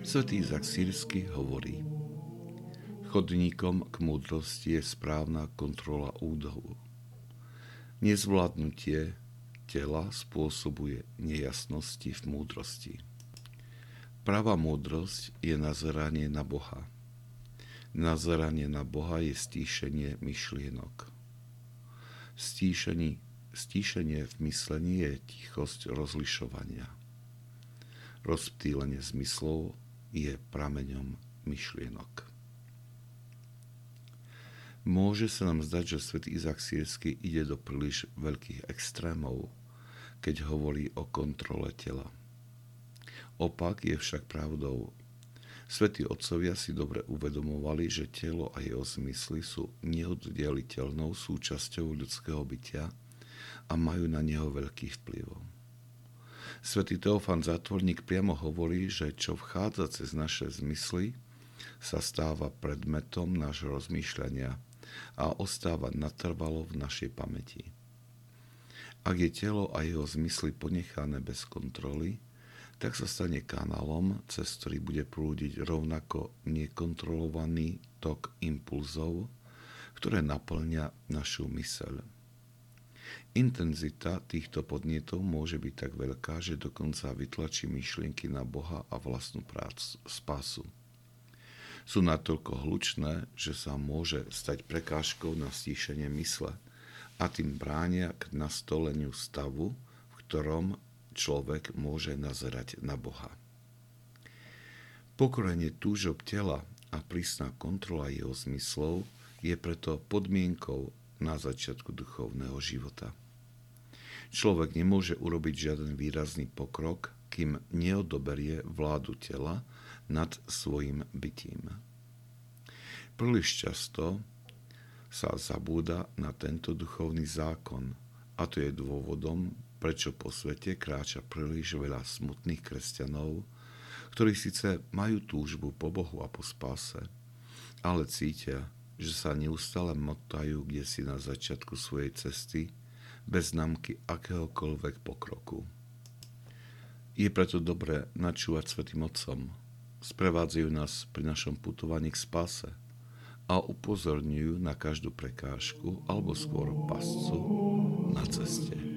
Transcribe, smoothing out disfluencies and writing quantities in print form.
Svätý Izak Sýrsky hovorí: chodníkom k múdrosti je správna kontrola údov. Nezvládnutie tela spôsobuje nejasnosti v múdrosti. Pravá múdrosť je nazeranie na Boha. Nazeranie na Boha je stíšenie myšlienok. Stíšenie v myslení je tichosť rozlišovania. Rozptýlenie zmyslov je prameňom myšlienok. Môže sa nám zdať, že svätý Izak Sýrsky ide do príliš veľkých extrémov, keď hovorí o kontrole tela. Opak je však pravdou. Svätí otcovia si dobre uvedomovali, že telo a jeho zmysly sú neoddeliteľnou súčasťou ľudského bytia a majú na neho veľký vplyv. Svätý Teofán Zátvorník priamo hovorí, že čo vchádza cez naše zmysly, sa stáva predmetom nášho rozmýšľania a ostáva natrvalo v našej pamäti. Ak je telo a jeho zmysly ponechané bez kontroly, tak sa stane kanálom, cez ktorý bude prúdiť rovnako nekontrolovaný tok impulzov, ktoré naplňa našu myseľ. Intenzita týchto podnetov môže byť tak veľká, že dokonca vytlačí myšlienky na Boha a vlastnú spásu. Sú natoľko hlučné, že sa môže stať prekážkou na stíšenie mysle a tým bránia k nastoleniu stavu, v ktorom človek môže nazerať na Boha. Pokorenie túžob tela a prísna kontrola jeho zmyslov je preto podmienkou na začiatku duchovného života. Človek nemôže urobiť žiaden výrazný pokrok, kým neodoberie vládu tela nad svojim bytím. Príliš často sa zabúda na tento duchovný zákon a to je dôvodom, prečo po svete kráča príliš veľa smutných kresťanov, ktorí síce majú túžbu po Bohu a po spáse, ale cítia, že sa neustále motajú kdesi na začiatku svojej cesty bez známky akéhokoľvek pokroku. Je preto dobré načúvať svätým otcom. Sprevádzajú nás pri našom putovaní k spáse a upozorňujú na každú prekážku alebo skôr pascu na ceste.